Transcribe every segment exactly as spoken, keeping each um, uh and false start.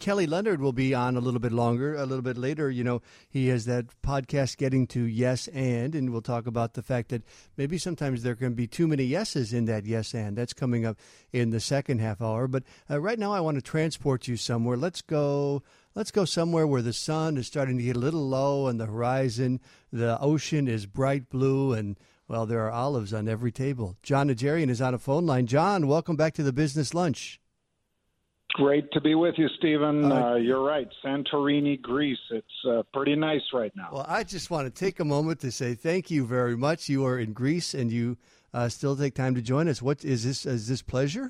Kelly Leonard will be on a little bit longer, a little bit later. You know, he has that podcast, Getting to Yes and, and we'll talk about the fact that maybe sometimes there can be too many yeses in that yes and. That's coming up in the second half hour. But uh, right now I want to transport you somewhere. Let's go... Let's go somewhere where the sun is starting to get a little low on the horizon. The ocean is bright blue, and, well, there are olives on every table. John Najarian is on a phone line. John, welcome back to the Business Lunch. Great to be with you, Stephen. Uh, uh, you're right. Santorini, Greece. It's uh, pretty nice right now. Well, I just want to take a moment to say thank you very much. You are in Greece, and you uh, still take time to join us. What is this? Is this pleasure?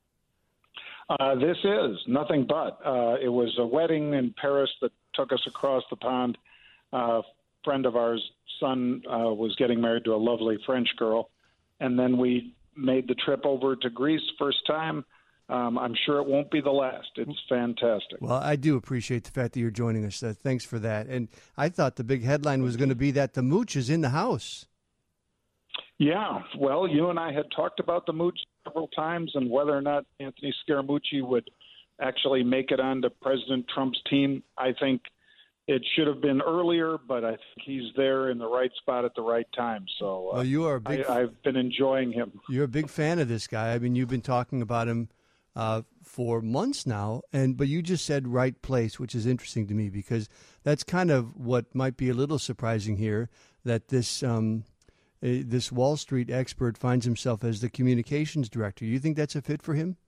Uh, this is nothing but. Uh, it was a wedding in Paris that took us across the pond. Uh, a friend of ours' son uh, was getting married to a lovely French girl, and then we made the trip over to Greece first time. Um, I'm sure it won't be the last. It's fantastic. Well, I do appreciate the fact that you're joining us. Uh, thanks for that. And I thought the big headline was going to be that the mooch is in the house. Yeah, well, you and I had talked about the mooch several times and whether or not Anthony Scaramucci would actually make it onto President Trump's team. I think it should have been earlier, but I think he's there in the right spot at the right time. So uh, well, you are a big, I, I've been enjoying him. You're a big fan of this guy. I mean, you've been talking about him uh, for months now, and but you just said right place, which is interesting to me because that's kind of what might be a little surprising here, that this um, – Uh, this Wall Street expert finds himself as the communications director. You think that's a fit for him?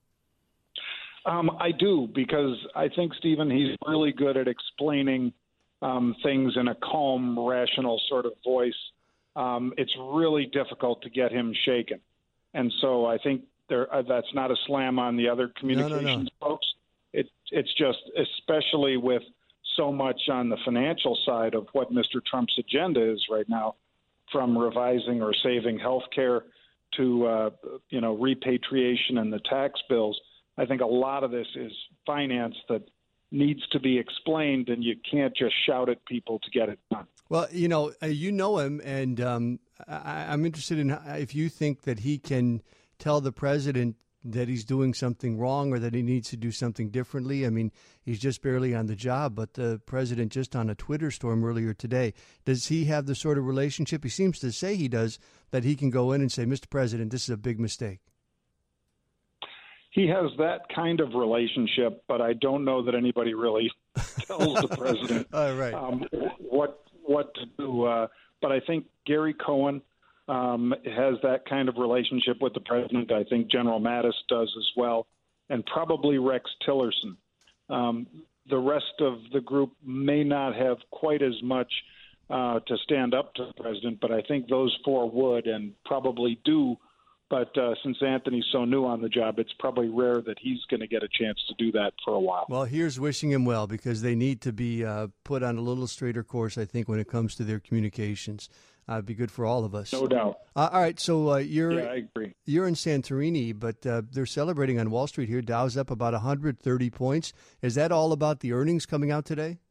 Um, I do, because I think, Stephen, he's really good at explaining um, things in a calm, rational sort of voice. Um, it's really difficult to get him shaken. And so I think there, uh, that's not a slam on the other communications no, no, no. folks. It, it's just, especially with so much on the financial side of what Mister Trump's agenda is right now, from revising or saving health care to, uh, you know, repatriation and the tax bills. I think a lot of this is finance that needs to be explained, and you can't just shout at people to get it done. Well, you know, uh, you know him, and um, I, I'm interested in if you think that he can tell the president that he's doing something wrong or that he needs to do something differently. I mean, he's just barely on the job, but the president just on a Twitter storm earlier today. Does he have the sort of relationship, he seems to say he does, that he can go in and say, Mister President, this is a big mistake? He has that kind of relationship, but I don't know that anybody really tells the president All right. um, what what to do. Uh, but I think Gary Cohen Um, has that kind of relationship with the president. I think General Mattis does as well, and probably Rex Tillerson. Um, the rest of the group may not have quite as much uh, to stand up to the president, but I think those four would and probably do. But uh, since Anthony's so new on the job, it's probably rare that he's going to get a chance to do that for a while. Well, here's wishing him well, because they need to be uh, put on a little straighter course, I think, when it comes to their communications. Uh, it'd be good for all of us. No doubt. Uh, all right, so uh, you're yeah, I agree. You're in Santorini, but uh, they're celebrating on Wall Street here. Dow's up about one hundred thirty points. Is that all about the earnings coming out today?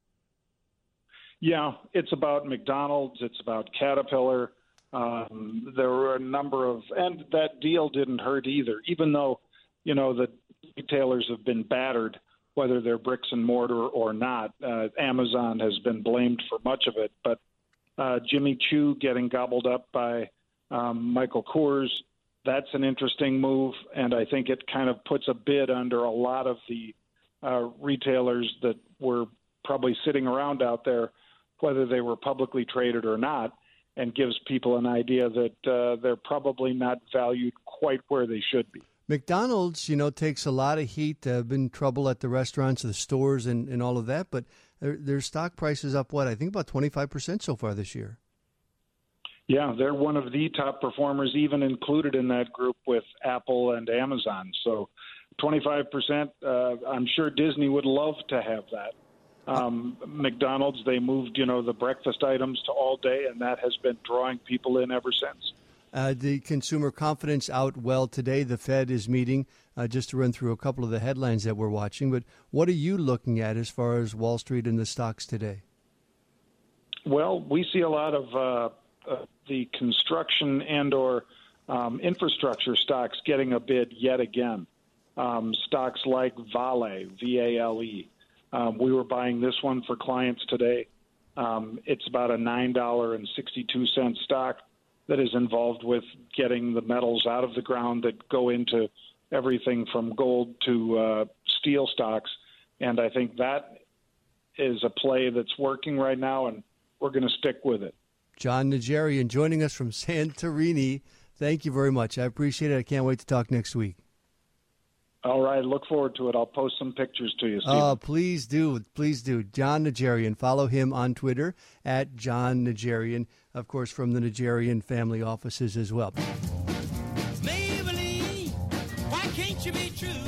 Yeah, it's about McDonald's. It's about Caterpillar. Um, there were a number of, and that deal didn't hurt either, even though, you know, the retailers have been battered, whether they're bricks and mortar or not. Uh, Amazon has been blamed for much of it, but uh, Jimmy Choo getting gobbled up by um, Michael Kors, that's an interesting move, and I think it kind of puts a bid under a lot of the uh, retailers that were probably sitting around out there, whether they were publicly traded or not, and gives people an idea that uh, they're probably not valued quite where they should be. McDonald's, you know, takes a lot of heat. Uh, been trouble at the restaurants, the stores, and, and all of that. But their, their stock price is up, what, I think about twenty-five percent so far this year. Yeah, they're one of the top performers, even included in that group with Apple and Amazon. So twenty-five percent, uh, I'm sure Disney would love to have that. Um, McDonald's, they moved, you know, the breakfast items to all day, and that has been drawing people in ever since. Uh, the consumer confidence out well today. The Fed is meeting, uh, just to run through a couple of the headlines that we're watching. But what are you looking at as far as Wall Street and the stocks today? Well, we see a lot of uh, uh, the construction and or um, infrastructure stocks getting a bid yet again. um, stocks like Vale, V A L E. Um, we were buying this one for clients today. Um, it's about a nine dollars and sixty-two cents stock that is involved with getting the metals out of the ground that go into everything from gold to uh, steel stocks. And I think that is a play that's working right now, and we're going to stick with it. Jon Najarian joining us from Santorini. Thank you very much. I appreciate it. I can't wait to talk next week. All right. Look forward to it. I'll post some pictures to you, Stephen. Oh, please do. Please do. Jon Najarian. Follow him on Twitter at Jon Najarian, of course, from the Najarian family offices as well. Maybelline, why can't you be true?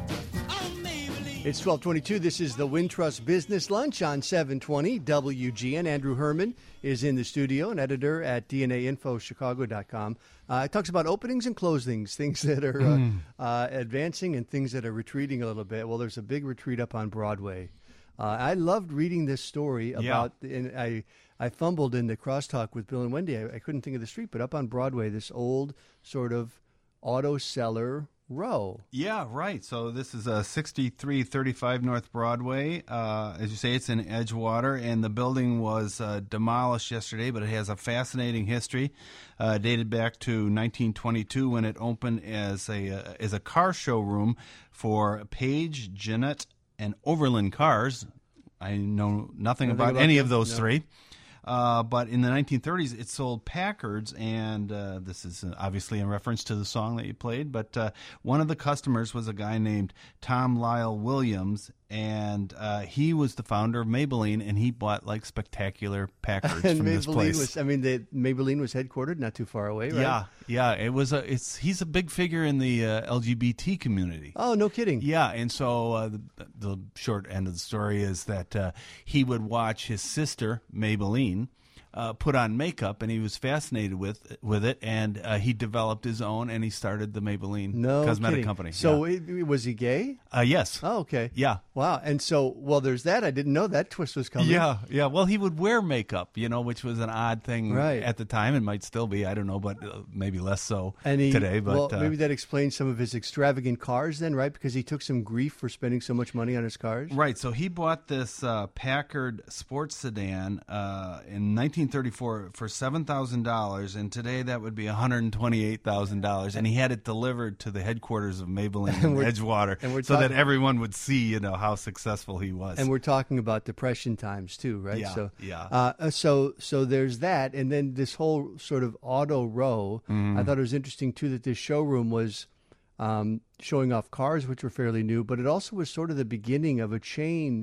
Oh, Maybelline. It's twelve twenty-two. This is the Wintrust Business Lunch on seven twenty W G N. Andrew Herman is in the studio, an editor at D N A info chicago dot com. Uh, it talks about openings and closings, things that are uh, mm. uh, advancing and things that are retreating a little bit. Well, there's a big retreat up on Broadway. Uh, I loved reading this story about, yeah. and I I fumbled in the crosstalk with Bill and Wendy. I, I couldn't think of the street, but up on Broadway, this old sort of auto seller row. Yeah, right. So this is a sixty-three thirty-five North Broadway. Uh, as you say, it's in Edgewater, and the building was uh, demolished yesterday, but it has a fascinating history, uh, dated back to nineteen twenty-two when it opened as a uh, as a car showroom for Page, Jeanette, and Overland cars. I know nothing, nothing about, about any that. of those no. three. Uh, but in the nineteen thirties, it sold Packards, and uh, this is obviously in reference to the song that you played, but uh, one of the customers was a guy named Tom Lyle Williams, and uh, he was the founder of Maybelline, and he bought like spectacular Packards and from Maybelline this place. Was, I mean, the, Maybelline was headquartered not too far away, right? Yeah, yeah. It was a. It's he's a big figure in the uh, L G B T community. Oh, no kidding. Yeah, and so uh, the, the short end of the story is that uh, he would watch his sister Maybelline Uh, put on makeup, and he was fascinated with with it, and uh, he developed his own, and he started the Maybelline no cosmetic kidding. company. So yeah. it, was he gay? Uh, yes. Oh, okay. Yeah. Wow. And so, well, there's that. I didn't know that twist was coming. Yeah, yeah. Well, he would wear makeup, you know, which was an odd thing right. at the time, and might still be. I don't know, but uh, maybe less so and he, today. But well, uh, maybe that explains some of his extravagant cars then, right? Because he took some grief for spending so much money on his cars. Right. So he bought this uh, Packard sports sedan uh, in nineteen thirty-four for seven thousand dollars, and today that would be one hundred twenty-eight thousand dollars, and he had it delivered to the headquarters of Maybelline in Edgewater, and we're so talk- that everyone would see, you know, how successful he was. And we're talking about Depression times too, right? Yeah, so, yeah. Uh, so, so there's that, and then this whole sort of auto row. Mm-hmm. I thought it was interesting too that this showroom was um, showing off cars, which were fairly new, but it also was sort of the beginning of a chain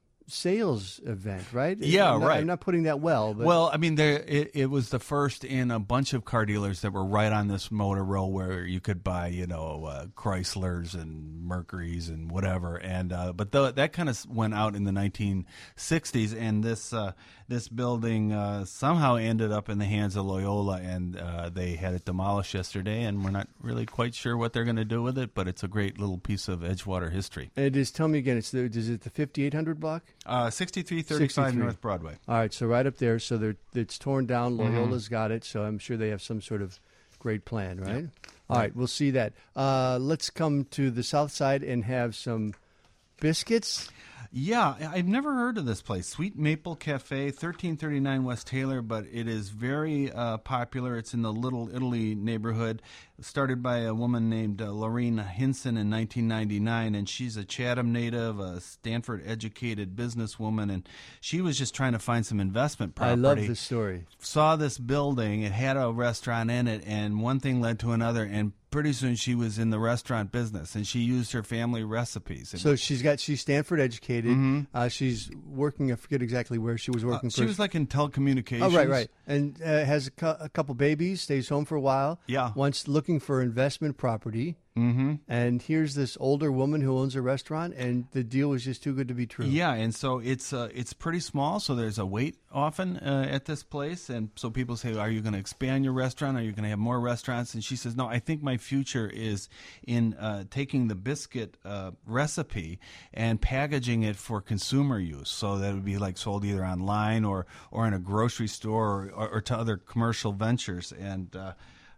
sales event, right? Yeah, I'm not, right. I'm not putting that well. But. Well, I mean, there it, it was the first in a bunch of car dealers that were right on this motor row where you could buy, you know, uh, Chryslers and Mercurys and whatever. And uh, but the, that kind of went out in the nineteen sixties, and this uh, this building uh, somehow ended up in the hands of Loyola, and uh, they had it demolished yesterday, and we're not really quite sure what they're going to do with it, but it's a great little piece of Edgewater history. And it is, tell me again, it's the, is it the fifty-eight hundred block? Uh, sixty-three thirty-five North Broadway. All right, so right up there. So they're, it's torn down. Loyola's mm-hmm. got it, so I'm sure they have some sort of great plan, right? Yep. All right, we'll see that. Uh, let's come to the south side and have some biscuits. Yeah, I've never heard of this place, Sweet Maple Cafe, thirteen thirty-nine West Taylor, but it is very uh, popular. It's in the Little Italy neighborhood, started by a woman named uh, Lorena Hinson in nineteen ninety-nine, and she's a Chatham native, a Stanford-educated businesswoman, and she was just trying to find some investment property. I love this story. Saw this building, it had a restaurant in it, and one thing led to another, and pretty soon she was in the restaurant business, and she used her family recipes. So she's got she's Stanford educated. Mm-hmm. Uh, she's working. I forget exactly where she was working. Uh, she for. was like in telecommunications. Oh, right, right. And uh, has a, cu- a couple babies. Stays home for a while. Yeah. Once looking for investment property. Mm-hmm. And here's this older woman who owns a restaurant, and the deal was just too good to be true. Yeah, and so it's uh, it's pretty small, so there's a wait often uh, at this place, and so people say, are you going to expand your restaurant? Are you going to have more restaurants? And she says, no, I think my future is in uh, taking the biscuit uh, recipe and packaging it for consumer use, so that it would be like sold either online or, or in a grocery store or, or, or to other commercial ventures. And uh,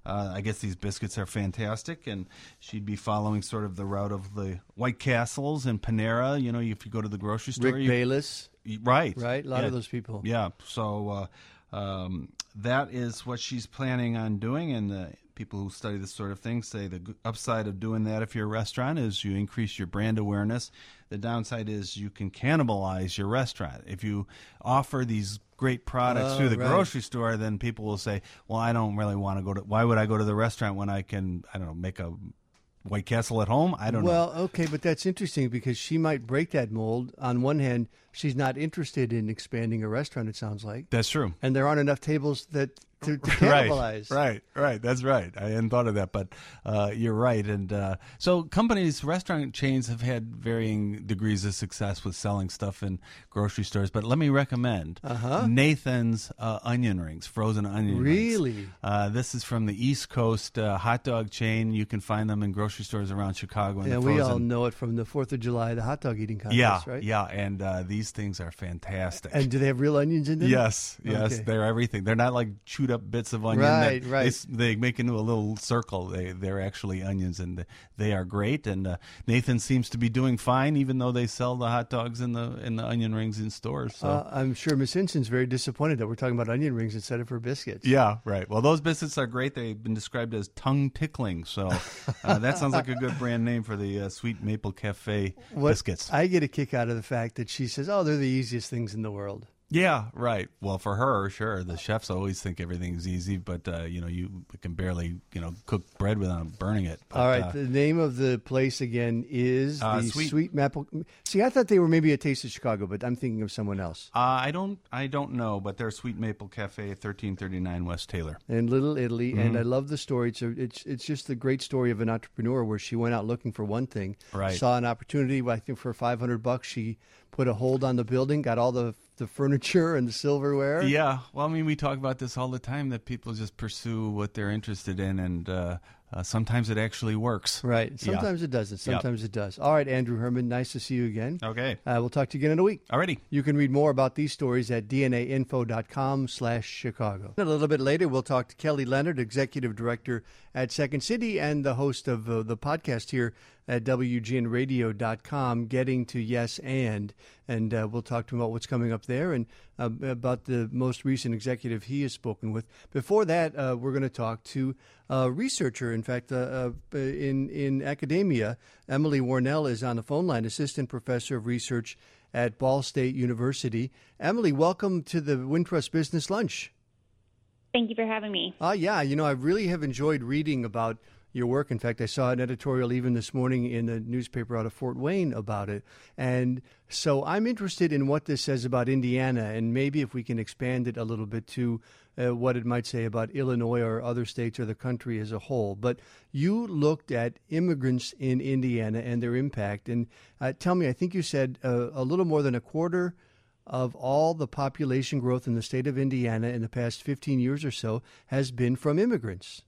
Uh, I guess these biscuits are fantastic, and she'd be following sort of the route of the White Castles and Panera. You know, if you go to the grocery store, Rick you, Bayless, you- right, right? A lot yeah. of those people. Yeah, so uh, um, that is what she's planning on doing, and the people who study this sort of thing say the g- upside of doing that if you're a restaurant is you increase your brand awareness. The downside is you can cannibalize your restaurant. If you offer these great products Oh, through the right. grocery store, then people will say, well, I don't really want to go to, why would I go to the restaurant when I can, I don't know, make a White Castle at home? I don't know. Well, okay, but that's interesting because she might break that mold. On one hand, she's not interested in expanding a restaurant, it sounds like. That's true. And there aren't enough tables that to, to cannibalize. Right, right, right. That's right. I hadn't thought of that, but uh, you're right. And uh, so companies, restaurant chains have had varying degrees of success with selling stuff in grocery stores. But let me recommend Uh-huh. Nathan's uh, onion rings, frozen onion rings. Really? Uh, this is from the East Coast uh, hot dog chain. You can find them in grocery stores around Chicago. Yeah, the we frozen. all know it from the fourth of July, the hot dog eating contest, Yeah, right? yeah. And uh, these things are fantastic. And do they have real onions in them? Yes, yes, Okay. they're everything. They're not like chewed up bits of onion Right, that right. They, s- they make into a little circle. They they're actually onions, and they are great. And uh, Nathan seems to be doing fine, even though they sell the hot dogs and the and the onion rings in stores. So. Uh, I'm sure Miss Inson's very disappointed that we're talking about onion rings instead of her biscuits. Yeah, right. Well, those biscuits are great. They've been described as tongue tickling. So uh, that sounds like a good brand name for the uh, Sweet Maple Cafe What biscuits. I get a kick out of the fact that she says, "Oh, they're the easiest things in the world." Yeah, right. Well, for her, sure. The chefs always think everything's easy, but uh, you know, you can barely, you know, cook bread without burning it. But, All right, uh, the name of the place again is Uh, the Sweet- Sweet Maple. See, I thought they were maybe a Taste of Chicago, but I'm thinking of someone else. Uh, I don't, I don't know, but they're Sweet Maple Cafe, thirteen thirty-nine West Taylor. In Little Italy, Mm-hmm. and I love the story. It's a, it's it's just the great story of an entrepreneur where she went out looking for one thing, Right. saw an opportunity. I think for five hundred bucks, she put a hold on the building, got all the the furniture and the silverware. Yeah, well, I mean, we talk about this all the time that people just pursue what they're interested in, and uh, uh, sometimes it actually works. Right. Yeah. Sometimes it doesn't. Sometimes it does. All right, Andrew Herman, nice to see you again. Okay. Uh, we'll talk to you again in a week. Alrighty. You can read more about these stories at d n a info dot com slash Chicago. A little bit later, we'll talk to Kelly Leonard, Executive Director at Second City and the host of uh, the podcast here at W G N radio dot com, Getting to Yes and. And uh, we'll talk to him about what's coming up there and uh, about the most recent executive he has spoken with. Before that, uh, we're going to talk to a researcher, in fact, uh, uh, in, in academia. Emily Warnell is on the phone line, Assistant Professor of Research at Ball State University. Emily, welcome to the Wintrust Business Lunch. Thank you for having me. Uh, yeah, you know, I really have enjoyed reading about your work. In fact, I saw an editorial even this morning in a newspaper out of Fort Wayne about it. And so I'm interested in what this says about Indiana, and maybe if we can expand it a little bit to uh, what it might say about Illinois or other states or the country as a whole. But you looked at immigrants in Indiana and their impact. And uh, tell me, I think you said uh, a little more than a quarter of all the population growth in the state of Indiana in the past fifteen years or so has been from immigrants.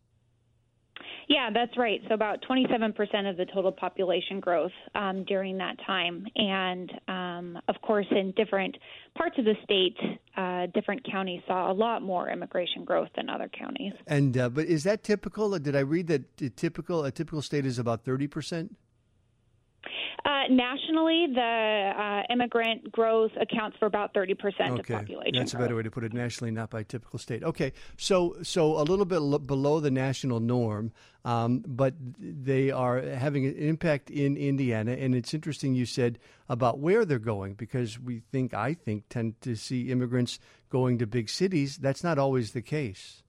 Yeah, that's right. So about twenty-seven percent of the total population growth um, during that time. And, um, of course, in different parts of the state, uh, different counties saw a lot more immigration growth than other counties. And uh, but is that typical? Did I read that the typical a typical state is about thirty percent? Uh, nationally, the uh, immigrant growth accounts for about thirty percent Okay, of population that's a growth. better way to put it. Nationally, not by typical state. Okay, so so a little bit lo- below the national norm, um, but they are having an impact in Indiana, and it's interesting you said about where they're going because we think I think tend to see immigrants going to big cities. That's not always the case.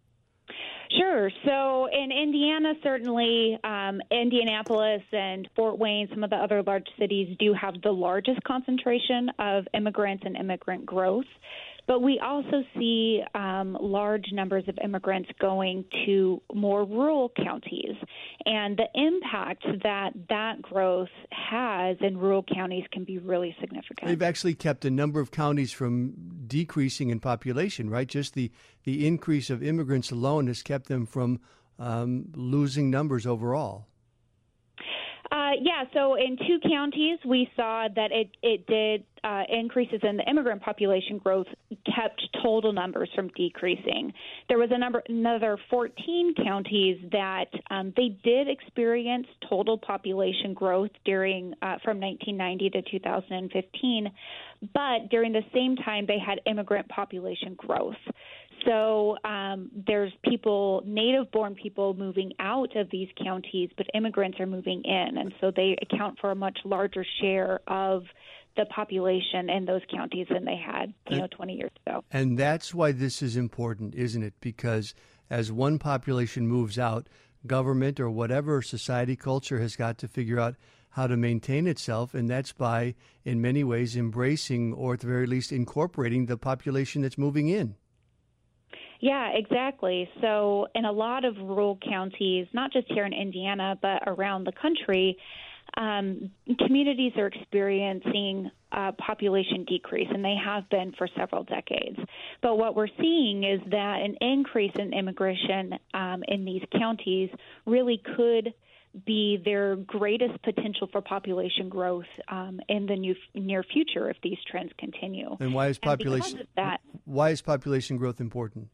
Sure. So in Indiana, certainly um, Indianapolis and Fort Wayne, some of the other large cities do have the largest concentration of immigrants and immigrant growth. But we also see um, large numbers of immigrants going to more rural counties. And the impact that that growth has in rural counties can be really significant. They've actually kept a number of counties from decreasing in population, right? Just the, the increase of immigrants alone has kept them from um, losing numbers overall. Uh, yeah, so in two counties, we saw that it, it did uh, increases in the immigrant population growth kept total numbers from decreasing. There was a number, another fourteen counties that um, they did experience total population growth during uh, from nineteen ninety to two thousand fifteen, but during the same time, they had immigrant population growth. So um, there's people, native-born people moving out of these counties, but immigrants are moving in, and so they account for a much larger share of the population in those counties than they had, you know, twenty years ago. And that's why this is important, isn't it? Because as one population moves out, government or whatever society culture has got to figure out how to maintain itself, and that's by, in many ways, embracing or at the very least incorporating the population that's moving in. Yeah, exactly. So in a lot of rural counties, not just here in Indiana, but around the country, um, communities are experiencing uh, population decrease, and they have been for several decades. But what we're seeing is that an increase in immigration um, in these counties really could be their greatest potential for population growth um, in the new, near future if these trends continue. And why is population of that, why is population growth important?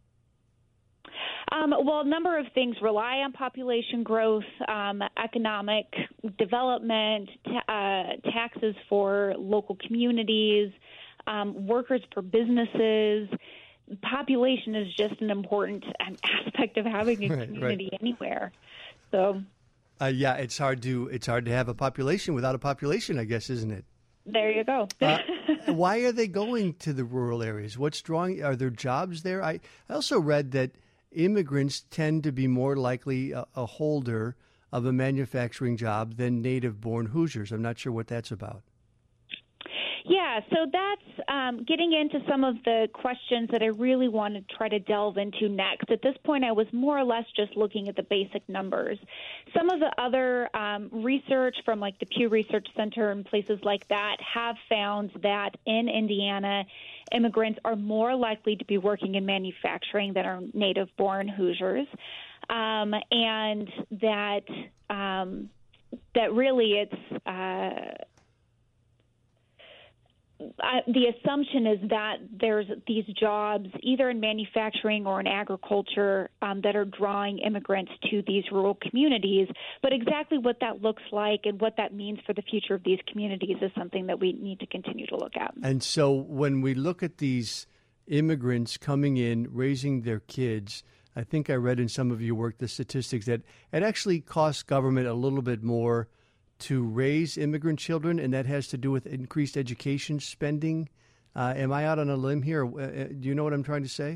Um, well, a number of things rely on population growth, um, economic development, ta- uh, taxes for local communities, um, workers for businesses. Population is just an important um, aspect of having a right, community right. anywhere. So, uh, yeah, it's hard to it's hard to have a population without a population, I guess, isn't it? There you go. uh, why are they going to the rural areas? What's drawing? Are there jobs there? I, I also read that immigrants tend to be more likely a, a holder of a manufacturing job than native-born Hoosiers. I'm not sure what that's about. Yeah, so that's um, getting into some of the questions that I really want to try to delve into next. At this point, I was more or less just looking at the basic numbers. Some of the other um, research from like the Pew Research Center and places like that have found that in Indiana, immigrants are more likely to be working in manufacturing than are native-born Hoosiers, um, and that um, that really it's uh, Uh, the assumption is that there's these jobs either in manufacturing or in agriculture um, that are drawing immigrants to these rural communities. But exactly what that looks like and what that means for the future of these communities is something that we need to continue to look at. And so when we look at these immigrants coming in, raising their kids, I think I read in some of your work the statistics that it actually costs government a little bit more to raise immigrant children, and that has to do with increased education spending. Uh, am I out on a limb here? Uh, do you know what I'm trying to say?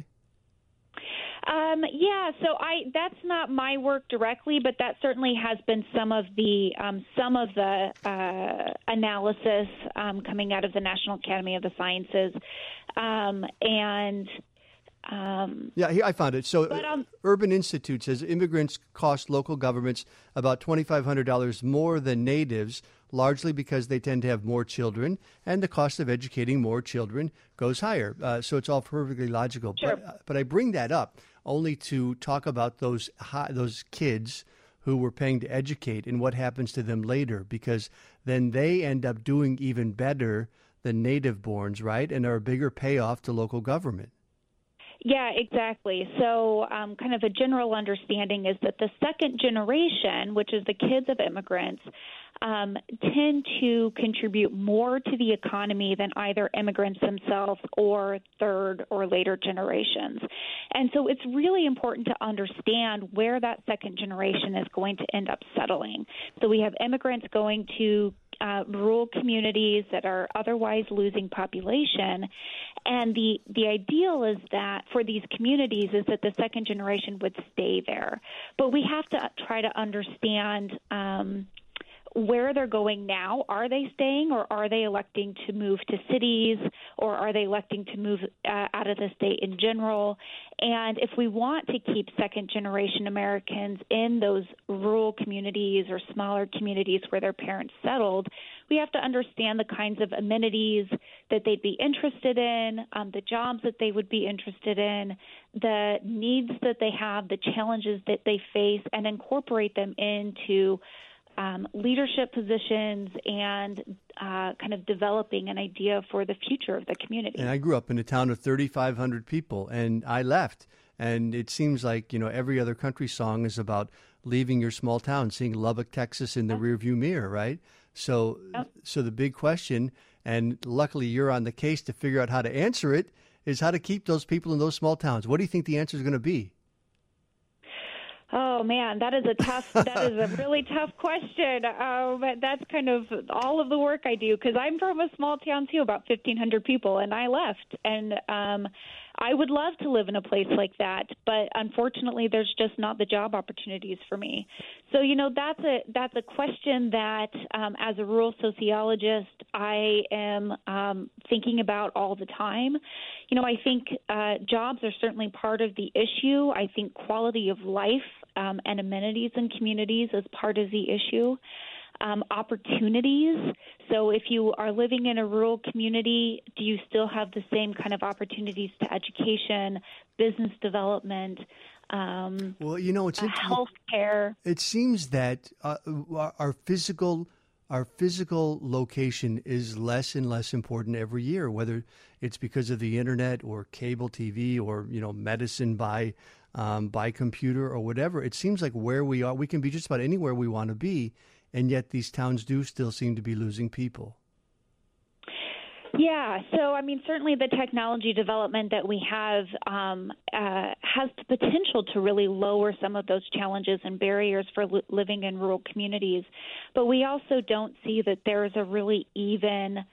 Um, yeah, so I that's not my work directly, but that certainly has been some of the um, some of the uh, analysis um, coming out of the National Academy of the Sciences, um, and. Um, yeah, here I found it. So but, um, Urban Institute says immigrants cost local governments about twenty-five hundred dollars more than natives, largely because they tend to have more children, and the cost of educating more children goes higher. Uh, so it's all perfectly logical. Sure. But, uh, but I bring that up only to talk about those high, those kids who we're paying to educate and what happens to them later, because then they end up doing even better than native-borns, right, and are a bigger payoff to local government. Yeah, exactly. So um, kind of a general understanding is that the second generation, which is the kids of immigrants, um, tend to contribute more to the economy than either immigrants themselves or third or later generations. And so it's really important to understand where that second generation is going to end up settling. So we have immigrants going to Uh, rural communities that are otherwise losing population. And the, the ideal is that for these communities is that the second generation would stay there. But we have to try to understand um, where they're going now. Are they staying, or are they electing to move to cities, or are they electing to move uh, out of the state in general? And if we want to keep second-generation Americans in those rural communities or smaller communities where their parents settled, we have to understand the kinds of amenities that they'd be interested in, um, the jobs that they would be interested in, the needs that they have, the challenges that they face, and incorporate them into um, leadership positions and uh, kind of developing an idea for the future of the community. And I grew up in a town of thirty-five hundred people, and I left. And it seems like, you know, every other country song is about leaving your small town, seeing Lubbock, Texas in the rearview mirror, right? So, Yep. so the big question, and luckily you're on the case to figure out how to answer it, is how to keep those people in those small towns. What do you think the answer is going to be? Oh man, that is a tough. that is a really tough question. Um, that's kind of all of the work I do because I'm from a small town too, about fifteen hundred people, and I left. And um, I would love to live in a place like that, but unfortunately, there's just not the job opportunities for me. So you know, that's a that's a question that, um, as a rural sociologist, I am um, thinking about all the time. You know, I think uh, jobs are certainly part of the issue. I think quality of life um, and amenities in communities is part of the issue. Um, opportunities. So if you are living in a rural community, do you still have the same kind of opportunities to education, business development, um, Well, you know, it's uh, health care? It seems that uh, our physical our physical location is less and less important every year, whether it's because of the internet or cable T V or, you know, medicine by um, by computer or whatever. It seems like where we are, we can be just about anywhere we want to be, and yet these towns do still seem to be losing people. Yeah, so I mean, certainly the technology development that we have um, uh, has the potential to really lower some of those challenges and barriers for li- living in rural communities. But we also don't see that there is a really even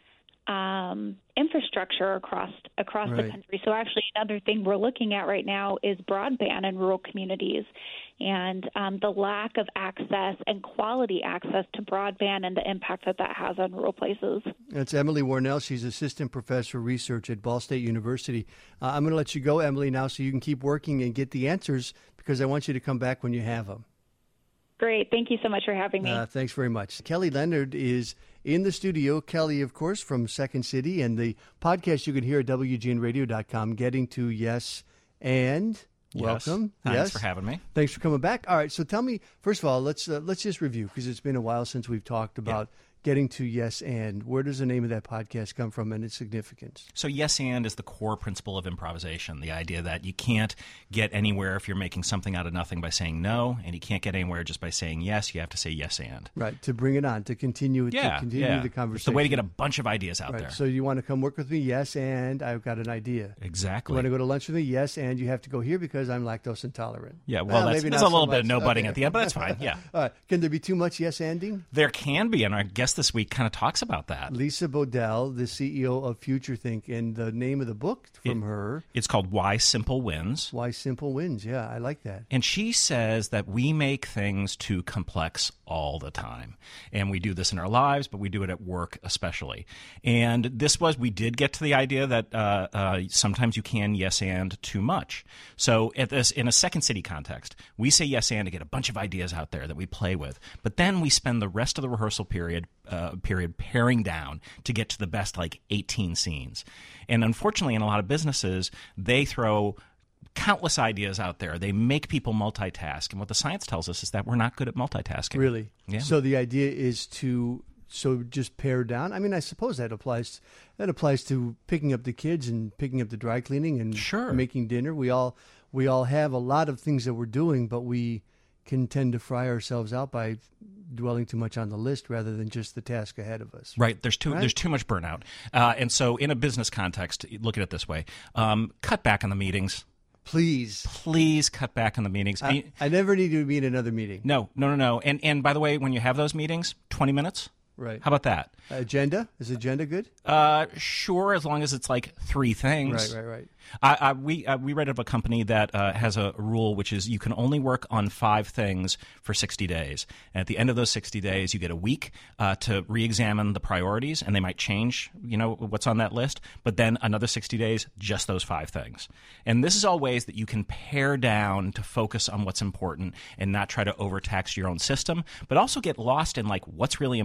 um, infrastructure across across Right. the country. So actually, another thing we're looking at right now is broadband in rural communities, and um, the lack of access and quality access to broadband and the impact that that has on rural places. That's Emily Warnell. She's assistant professor of research at Ball State University. Uh, I'm going to let you go, Emily, now so you can keep working and get the answers because I want you to come back when you have them. Great. Thank you so much for having me. Uh, thanks very much. Kelly Leonard is in the studio. Kelly, of course, from Second City, and the podcast you can hear at W G N radio dot com, Getting to Yes and welcome. Yes. Thanks yes. for having me. Thanks for coming back. All right, so tell me, first of all, let's uh, let's just review because it's been a while since we've talked about Getting to Yes and. Where does the name of that podcast come from and its significance? So yes and is the core principle of improvisation, the idea that you can't get anywhere if you're making something out of nothing by saying no, and you can't get anywhere just by saying yes. You have to say yes and. Right, to bring it on, to continue, Yeah, to continue yeah. the It's conversation. the way to get a bunch of ideas out Right, there. so you want to come work with me? Yes, and I've got an idea. Exactly. You want to go to lunch with me? Yes, and you have to go here because I'm lactose intolerant. Yeah, well, that's, maybe there's not a little so bit of no much. budding Okay. at the end, but that's fine. Yeah. All right. Can there be too much yes-anding? There can be, and our guest this week kind of talks about that. Lisa Bodell, the C E O of FutureThink, and the name of the book from It- her, It's called Why Simple Wins. Why Simple Wins. Yeah, I like that. And she says that we make things too complex all the time. And we do this in our lives, but we do it at work especially. And this was, we did get to the idea that uh, uh, sometimes you can yes and too much. So at this, in a Second City context, we say yes and to get a bunch of ideas out there that we play with. But then we spend the rest of the rehearsal period uh, period paring down to get to the best like eighteen scenes. And unfortunately, in a lot of businesses, they throw countless ideas out there. They make people multitask. And what the science tells us is that we're not good at multitasking. Really? Yeah. So the idea is to so just pare down. I mean, I suppose that applies that applies to picking up the kids and picking up the dry cleaning and Sure. making dinner. We all we all have a lot of things that we're doing, but we can tend to fry ourselves out by dwelling too much on the list rather than just the task ahead of us. Right. There's too Right. there's too much burnout. Uh, and so in a business context, look at it this way. Um, cut back on the meetings. Please. Please cut back on the meetings. I, I never need to be in another meeting. no, no, no, no. And and by the way, when you have those meetings, twenty minutes. Right. How about that? Agenda? Is agenda good? Uh, sure, as long as it's like three things. Right, right, right. I, I, we uh, we read of a company that uh, has a rule which is you can only work on five things for sixty days. And at the end of those sixty days, you get a week uh, to re-examine the priorities, and they might change, you know, what's on that list. But then another sixty days, just those five things. And this is all ways that you can pare down to focus on what's important and not try to overtax your own system, but also get lost in like what's really important.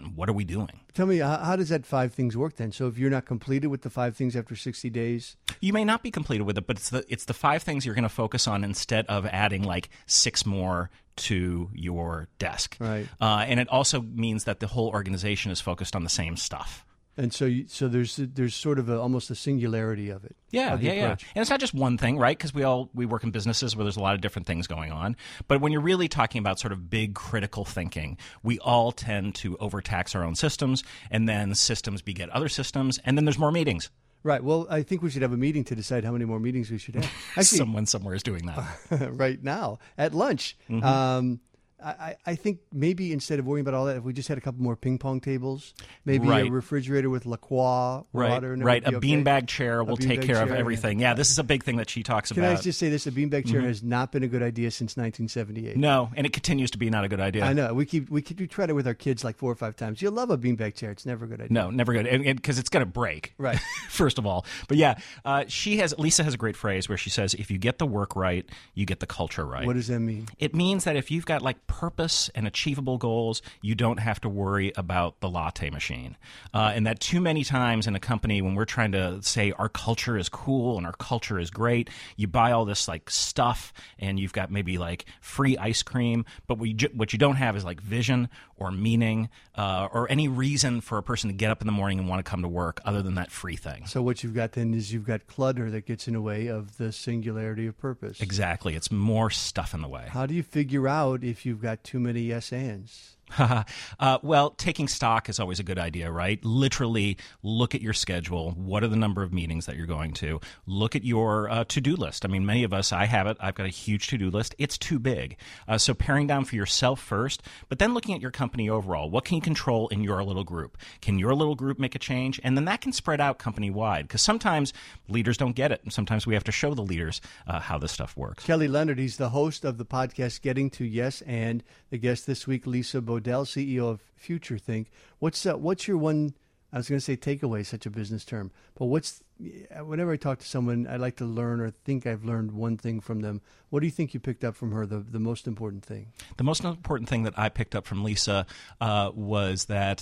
on what are we doing. Tell me, how, how does that five things work then? So if you're not completed with the five things after sixty days? You may not be completed with it, but it's the it's the five things you're going to focus on instead of adding like six more to your desk. Right. Uh, and it also means that the whole organization is focused on the same stuff. And so, you, so there's there's sort of a, almost a singularity of it. Yeah, of the yeah, yeah. approach. And it's not just one thing, right? Because we all we work in businesses where there's a lot of different things going on. But when you're really talking about sort of big critical thinking, we all tend to overtax our own systems, and then systems beget other systems, and then there's more meetings. Right. Well, I think we should have a meeting to decide how many more meetings we should have. Actually, Someone somewhere is doing that right now at lunch. Mm-hmm. Um, I, I think maybe instead of worrying about all that, if we just had a couple more ping pong tables, maybe Right. a refrigerator with La Croix Right, water. And it right. would A be okay. beanbag chair will take beanbag care of chair, everything. Yeah, this is a big thing that she talks Can about. I just say this? A beanbag chair has not been a good idea since nineteen seventy-eight. No, and it continues to be not a good idea. I know. We keep we keep we tried it with our kids like four or five times. You'll love a beanbag chair. It's never a good idea. No, never good, because it's going to break. Right. First of all, but yeah, uh, she has. Lisa has a great phrase where she says, "If you get the work right, you get the culture right." What does that mean? It means that if you've got like purpose and achievable goals, you don't have to worry about the latte machine. Uh, and that too many times in a company, when we're trying to say our culture is cool and our culture is great, you buy all this like stuff and you've got maybe like free ice cream, but what you, ju- what you don't have is like vision or meaning uh, or any reason for a person to get up in the morning and want to come to work other than that free thing. So what you've got then is you've got clutter that gets in the way of the singularity of purpose. Exactly. It's more stuff in the way. How do you figure out if you've got too many yes ands? uh, well, taking stock is always a good idea, right? Literally look at your schedule. What are the number of meetings that you're going to? Look at your uh, to-do list. I mean, many of us, I have it. I've got a huge to-do list. It's too big. Uh, so paring down for yourself first, but then looking at your company overall. What can you control in your little group? Can your little group make a change? And then that can spread out company-wide, because sometimes leaders don't get it. And sometimes we have to show the leaders uh, how this stuff works. Kelly Leonard, he's the host of the podcast Getting to Yes, and the guest this week, Lisa Bodell, C E O of Future Think. What's uh, what's your one, I was going to say takeaway, such a business term, but what's, whenever I talk to someone, I like to learn or think I've learned one thing from them. What do you think you picked up from her, the, the most important thing? The most important thing that I picked up from Lisa uh, was that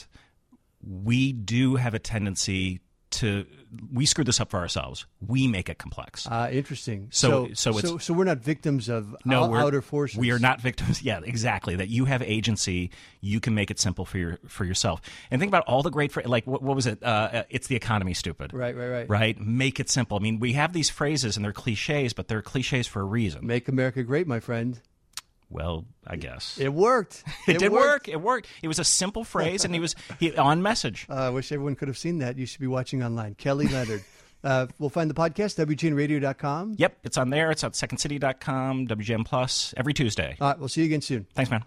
we do have a tendency to, we screw this up for ourselves. We make it complex. Uh, interesting. So- so, so it's- so, so we're not victims of No, out- we're, outer forces. We are not victims. Yeah, exactly. That you have agency. You can make it simple for your for yourself. And think about all the great, like what, what was it? Uh, it's the economy, stupid. Right, right, right. Right. Make it simple. I mean, we have these phrases and they're cliches, but they're cliches for a reason. Make America great, my friend. Well, I guess It worked. it, did worked. work. It worked. It was a simple phrase, and he was he, on message. Uh, I wish everyone could have seen that. You should be watching online. Kelly Leonard. uh, we'll find the podcast, W G N radio dot com. Yep, it's on there. It's at second city dot com, W G N Plus, every Tuesday. All right, we'll see you again soon. Thanks, man.